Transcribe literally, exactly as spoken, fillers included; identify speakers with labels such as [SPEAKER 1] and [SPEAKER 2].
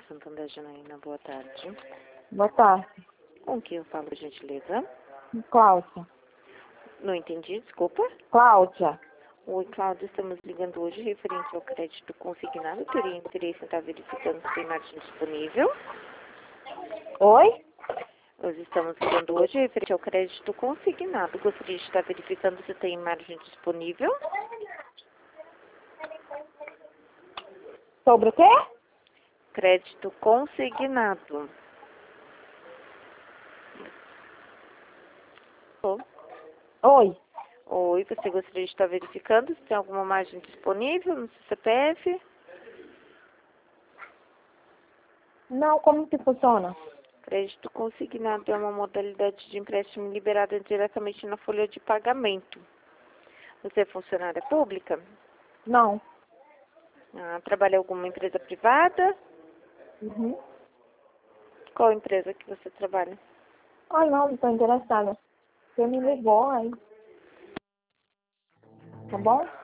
[SPEAKER 1] Banco Santander, Janaína, boa tarde.
[SPEAKER 2] Boa tarde.
[SPEAKER 1] Com quem eu falo, por gentileza?
[SPEAKER 2] Cláudia.
[SPEAKER 1] Não entendi, desculpa.
[SPEAKER 2] Cláudia.
[SPEAKER 1] Oi, Cláudia, estamos ligando hoje referente ao crédito consignado. Teria interesse em estar verificando se tem margem disponível.
[SPEAKER 2] Oi?
[SPEAKER 1] Nós estamos ligando hoje referente ao crédito consignado. Gostaria de estar verificando se tem margem disponível.
[SPEAKER 2] Sobre o quê?
[SPEAKER 1] Crédito consignado. Oh.
[SPEAKER 2] Oi.
[SPEAKER 1] Oi, você gostaria de estar verificando se tem alguma margem disponível no seu C P F?
[SPEAKER 2] Não, como que funciona?
[SPEAKER 1] Crédito consignado é uma modalidade de empréstimo liberada diretamente na folha de pagamento. Você é funcionária pública?
[SPEAKER 2] Não.
[SPEAKER 1] Ah, trabalha em alguma empresa privada?
[SPEAKER 2] Uhum.
[SPEAKER 1] Qual empresa que você trabalha?
[SPEAKER 2] Ah, não, não tô interessada. Você me ligou aí. Tá bom?